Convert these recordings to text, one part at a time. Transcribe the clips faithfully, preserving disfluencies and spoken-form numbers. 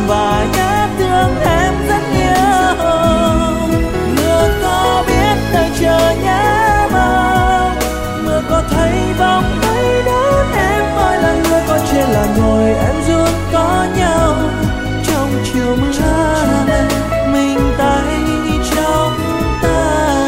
và nhớ thương em rất nhiều. Mưa có biết nơi chờ nhớ mong, mưa có thấy bóng mây đón em mỗi lần mưa có trên là ngồi em run có nhau trong chiều mưa mình tay trong tay.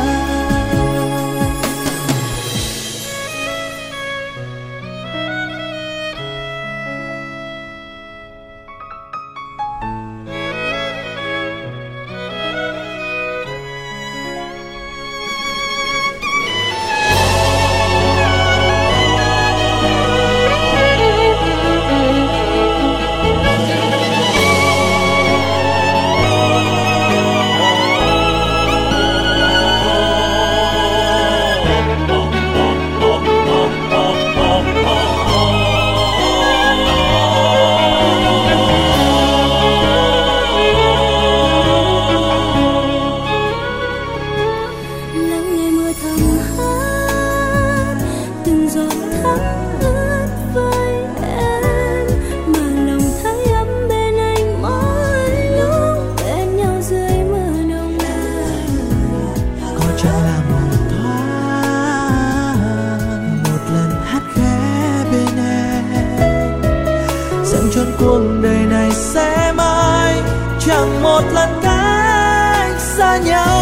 Cuộc đời này sẽ mãi chẳng một lần cách xa nhau.